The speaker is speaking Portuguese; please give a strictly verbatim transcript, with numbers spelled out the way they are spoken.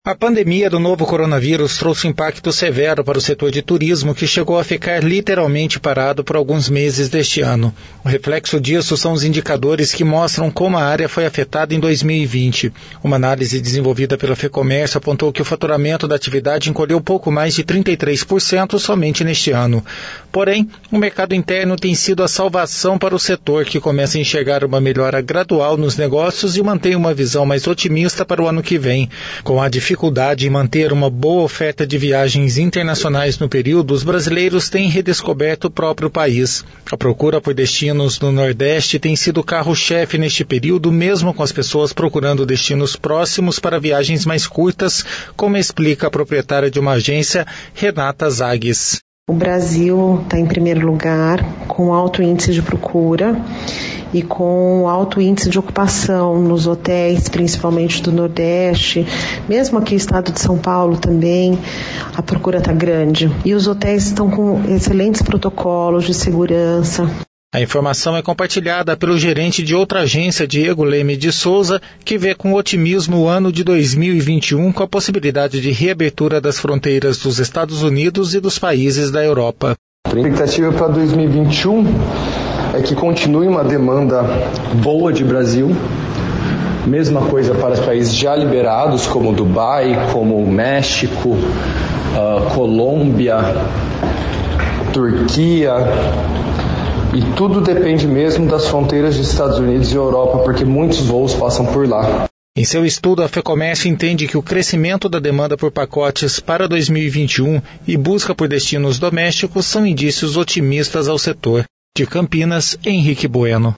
A pandemia do novo coronavírus trouxe impacto severo para o setor de turismo, que chegou a ficar literalmente parado por alguns meses deste ano. O reflexo disso são os indicadores que mostram como a área foi afetada em dois mil e vinte. Uma análise desenvolvida pela FEComércio apontou que o faturamento da atividade encolheu pouco mais de trinta e três por cento somente neste ano. Porém, o mercado interno tem sido a salvação para o setor, que começa a enxergar uma melhora gradual nos negócios e mantém uma visão mais otimista para o ano que vem. Com a dificuldade dificuldade em manter uma boa oferta de viagens internacionais no período, os brasileiros têm redescoberto o próprio país. A procura por destinos no Nordeste tem sido o carro-chefe neste período, mesmo com as pessoas procurando destinos próximos para viagens mais curtas, como explica a proprietária de uma agência, Renata Zagues. O Brasil está em primeiro lugar, com alto índice de procura e com alto índice de ocupação nos hotéis, principalmente do Nordeste. Mesmo aqui no estado de São Paulo também, a procura está grande. E os hotéis estão com excelentes protocolos de segurança. A informação é compartilhada pelo gerente de outra agência, Diego Leme de Souza, que vê com otimismo o ano de dois mil e vinte e um com a possibilidade de reabertura das fronteiras dos Estados Unidos e dos países da Europa. A expectativa para dois mil e vinte e um é que continue uma demanda boa de Brasil. Mesma coisa para os países já liberados, como Dubai, como México, uh, Colômbia, Turquia. E tudo depende mesmo das fronteiras dos Estados Unidos e Europa, porque muitos voos passam por lá. Em seu estudo, a FEComércio entende que o crescimento da demanda por pacotes para dois mil e vinte e um e busca por destinos domésticos são indícios otimistas ao setor. De Campinas, Henrique Bueno.